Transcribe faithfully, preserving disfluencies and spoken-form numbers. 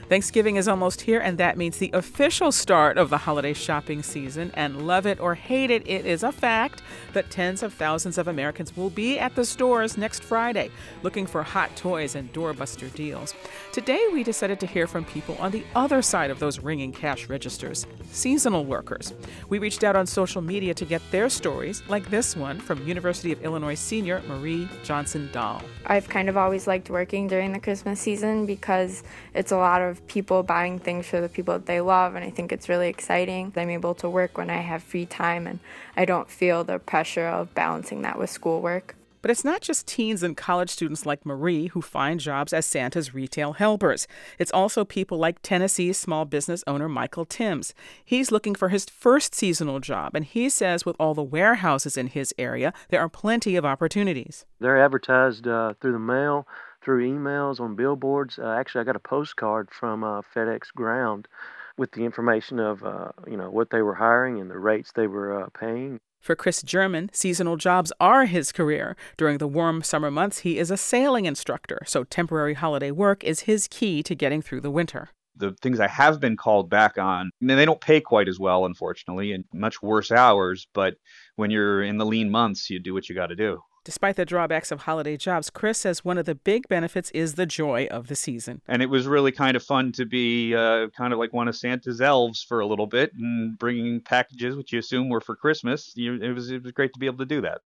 Thanksgiving is almost here, and that means the official start of the holiday shopping season. And love it or hate it, it is a fact that tens of thousands of Americans will be at the stores next Friday looking for hot toys and doorbuster deals. Today, we decided to hear from people on the other side of those ringing cash registers, seasonal workers. We reached out on social media to get their stories, like this one from University of Illinois senior Marie Johnson Dahl. I've kind of always liked working during the Christmas season because it's a lot of people buying things for the people that they love, and I think it's really exciting. I'm able to work when I have free time, and I don't feel the pressure of balancing that with schoolwork. But it's not just teens and college students like Marie who find jobs as Santa's retail helpers. It's also people like Tennessee's small business owner Michael Timms. He's looking for his first seasonal job, and he says with all the warehouses in his area, there are plenty of opportunities. They're advertised uh, through the mail, through emails, on billboards. Uh, actually, I got a postcard from uh, FedEx Ground with the information of uh, you know what they were hiring and the rates they were uh, paying. For Chris German, seasonal jobs are his career. During the warm summer months, he is a sailing instructor, so temporary holiday work is his key to getting through the winter. The things I have been called back on, and they don't pay quite as well, unfortunately, and much worse hours, but when you're in the lean months, you do what you got to do. Despite the drawbacks of holiday jobs, Chris says one of the big benefits is the joy of the season. And it was really kind of fun to be uh, kind of like one of Santa's elves for a little bit and bringing packages, which you assume were for Christmas. You, it was, it was great to be able to do that.